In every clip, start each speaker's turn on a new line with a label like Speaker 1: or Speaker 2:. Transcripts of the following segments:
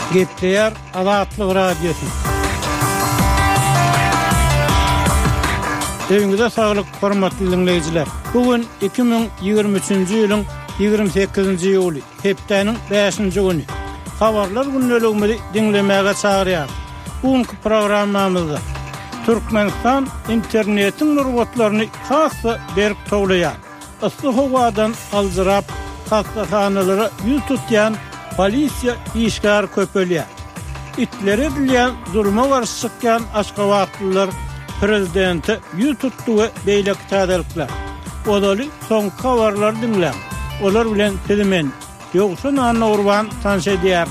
Speaker 1: Gepleyer Azatlyk Radiosu. Öňüňizde saglyk, hormatly dinleýijiler. Bugün 2023-nji ýylyň 28-nji ýuly, hepdeniň 5-nji güni. Habarlar günnelegini dinlemäge çagyrýar. Bugünkü programmamyzda Türkmenistan internetiň nurwatlaryny hassa berip toglaýar. Isly howadan aljyrap, hastahanalary ýüz tutýan polisiýa işgär köpelýär. İtlere edilýän zulma garşy çykýan Aşgabatlylar prezidenti ýüz tutdy we beýlek täzelikler. Odaly soňky habarlar dinlän. Olar bilen telemen ýoksa nany urban tanşedýär.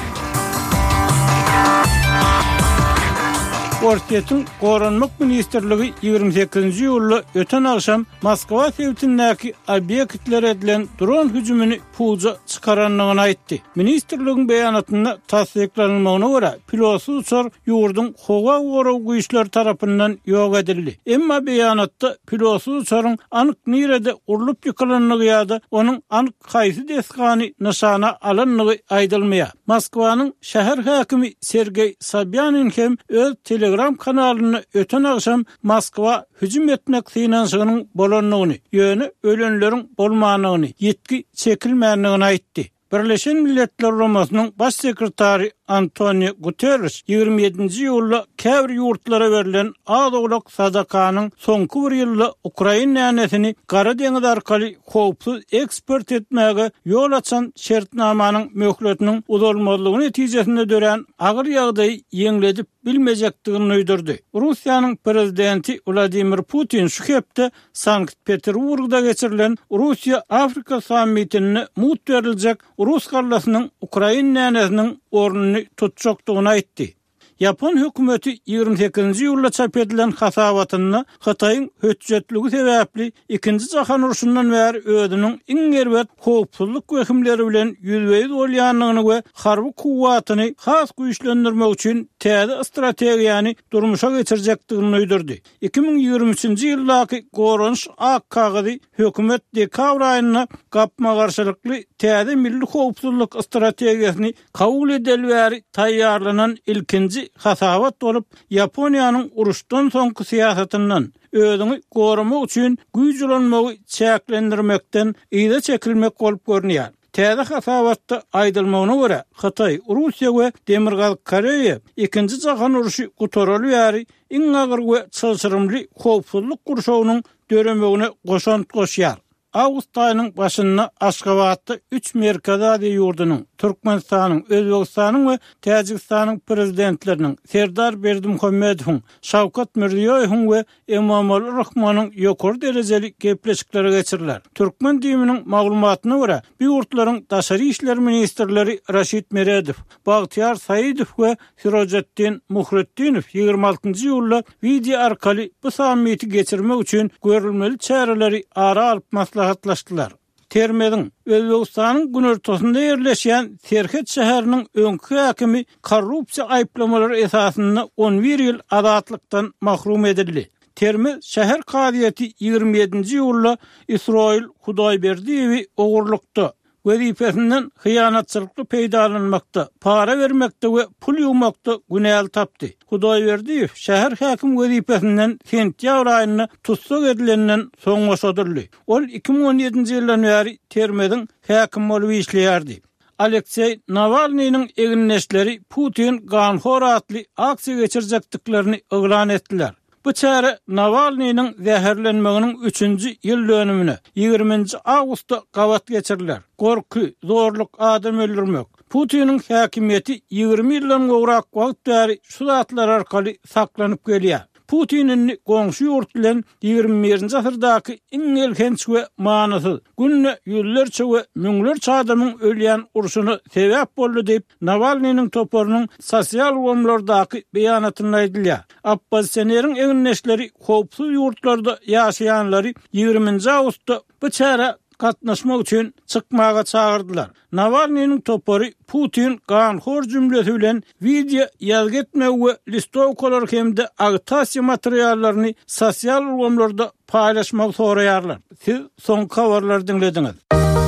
Speaker 1: Ortiýetin Goranmak Ministrligi 28-nji ýyly öten akşam Moskwa sewtindäki obýektlere edilen dron hüjümini puja çykaranlygyny aýtdy. Ministrligiň beýanatynda tasdiklanmagyna görä, pilotsuz uçar ýurdun howa goraw güýçleri tarapyndan ýok edildi. Emma beýanatda pilotsuz uçaryň anyk nirede urulup ýykylanlygy ýa-da onuň anyk haýsy desgany nyşana alanlygy aýdylmaýar. Moskwanyň şäher häkimi Sergey Sobyanin hem öz Telegram kanalyny öten akşam Moskwa hüjüm etmek synanşygynyň bolanlygyny, ýöne ölenleriň bolmanyny, ýetki çekilmänligini aýtdy. Birleşen Milletler Romasynyň baş sekretary Antonio Guterres 27-nji ýylda käbir ýurtlara berilen azowluk sadakanyň soňky bir ýylda Ukraina nänesini Gara deňiz arkaly howpsuz eksport etmäge ýol açan şertnamanyň möhletiniň uzalmalygyny netijesinde dören agyr ýagdaý ýeňledip bilmejekdigini öýdürdi. Russiýanyň prezidenti Vladimir Putin şu hepde Sankt-Peterburgda geçirilen Russiýa Afrika sammitine mut beriljek Rus gallasynyň Ukraina nänesiniň ornuny tutjakdygyny aýtdy. Yapon hökümeti 28-nji ýylda çap edilen hasabatyny Hataýyň hötjetligi sebäpli ikinji jahan uruşundan bäri özüniň iň gerbet howpsuzlyk wehimleri bilen ýüzbeýiz bolýanlygyny we harby kuwwatyny has güýçlendirmek üçin täze strategiýany durmuşa geçirjekdigini öýdürdi. 2023-nji ýyldaky Goranş ak kagazy hökümet dekabr aýyna gapma garşylykly täze milli howpsuzlyk strategiýasyny kabul edilýär taýýarlanan ilkinji hasabat bolup Yaponiýanyň uruşdan soňky siýasatynyň özüni goramak üçin güýjlenmegi çäklendirmekden ýa-da çekilmek bolup görnýär. Täze hasabatda aýdylmagyna görä, Hataý, Russiýa we Demirgaz Koreýa ikinji jahan uruşy gutarylýar, iň agyr we çylçyrymly howpsuzlyk gurşawynyň döremegine goşant goşýar. Awgust aýynyň başynda Aşgabatda 3 merkezi ýurdunyň, Türkmenistanyň, Özbegistanyň we Täjikistanyň prezidentleriniň Serdar Berdimuhammedowyň, Şawkat Mirziýoýewiň we Emomali Rahmanyň ýokary derejeli gepleşikleri geçiriler. Türkmen diýiminiň maglumatyna görä, bu ýurtlaryň daşary işler ministrleri Raşid Meredow, Bagtyar Saýidow we Sirajetdin Muhreddinow 26-njy ýylda video arkaly bu sammiti geçirmek üçin görülmeli çäreleri ara alyp maslahatlaşdylar. Termediň Özbegistanyň günortasynda ýerleşýän Serhet şäheriniň öňkü häkimi korrupsiýa aýplamalary esasynda 11 ýyl azatlykdan mahrum edildi. Terme şäher kadyýaty 27-nji ýylda İsrail Hudaýberdiýewi ogurlukda wezifesinden hyýanatçylykly peýdalanmakda, para vermekde we pul ýumakda günäl tapdy. Hudaýberdiýew şäher häkim wezifesinden sentýabr aýyna tutsak edilenden soň boşadyldy. Ol 2017-nji ýyldan bäri Termediň häkim bolup işleýärdi. Aleksey Navalnyň eginleşleri Putin ganhor atly aksiýa geçirjekdiklerini oglan etdiler. Bu çäre Navalnyň zäherlenmeginiň 3-nji ýyl dönümine 20-nji awgustda gawat geçiriler. Gorky, zorluk, adam öldürmek. Putiniň häkimiýeti 20 ýyldan gowrak wagt bäri şu zatlar arkaly saklanyp gelýär. Putinin goňşy ýurt bilen 21-nji asyrdaky iň elkenç we manasyz günne ýüllerçe we müňlerçe adamyň ölýän urşuny sebäp boldy diýip Navalnyň toporunyň sosial womlardaky beýanatyny aýdylýar. Oppositsioneriň eginleşleri howpsuz ýurtlarda ýaşaýanlary 20-nji awgustda bu çäre gatnaşmak üçin çykmaga çağırdylar. Navalnyň topory Putin ganhor jümlesi bilen video ýazgetmek we listowkalar hemde agitasiýa materiallaryny sosial womlarda paýlaşmak soraýarlar. Siz soňky habarlary dinlediňiz.